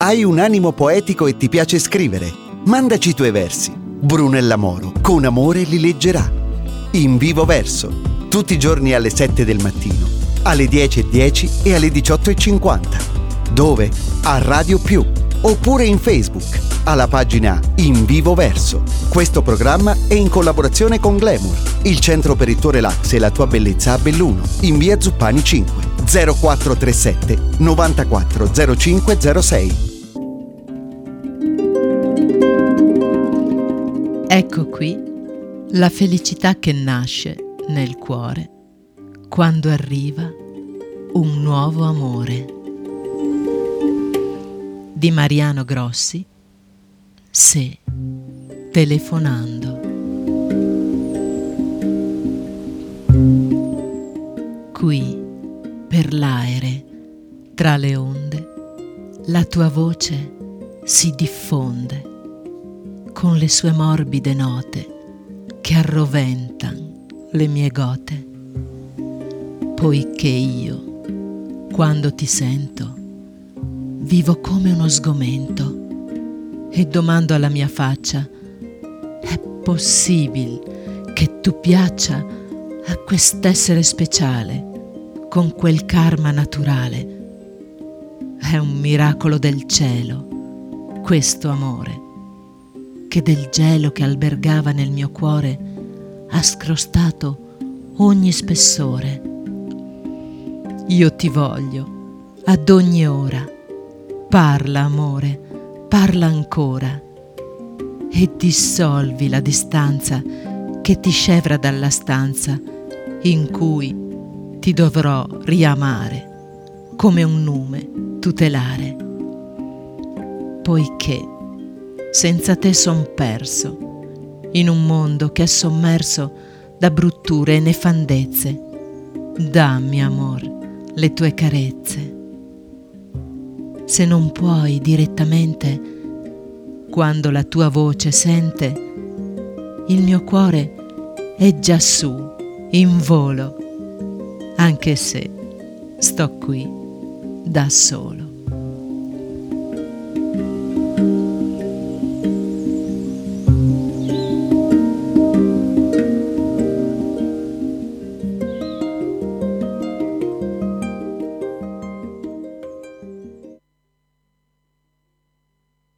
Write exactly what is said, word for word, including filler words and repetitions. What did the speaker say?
Hai un animo poetico e ti piace scrivere? Mandaci i tuoi versi. Brunella Moro, con amore, li leggerà. In vivo verso, tutti i giorni alle sette del mattino, alle dieci e dieci e alle diciotto e cinquanta. Dove? A Radio Più, oppure in Facebook, alla pagina In Vivo Verso. Questo programma è in collaborazione con Glamour, il centro per il tuo relax e la tua bellezza a Belluno, in via Zuppani cinque, zero quattro tre sette novantaquattro zero cinque zero sei. Ecco qui la felicità che nasce nel cuore quando arriva un nuovo amore. Di Mariano Grossi, Se telefonando. Qui, per l'aere, tra le onde, la tua voce si diffonde con le sue morbide note che arroventan le mie gote, poiché io, quando ti sento, vivo come uno sgomento e domando alla mia faccia: è possibile che tu piaccia a quest'essere speciale con quel karma naturale? È un miracolo del cielo questo amore, che del gelo che albergava nel mio cuore ha scrostato ogni spessore. Io ti voglio ad ogni ora, parla amore, parla ancora e dissolvi la distanza che ti scevra dalla stanza in cui ti dovrò riamare come un nume tutelare, poiché senza te son perso in un mondo che è sommerso da brutture e nefandezze. Dammi, amor, le tue carezze. Se non puoi direttamente, quando la tua voce sente, il mio cuore è già su, in volo, anche se sto qui da solo.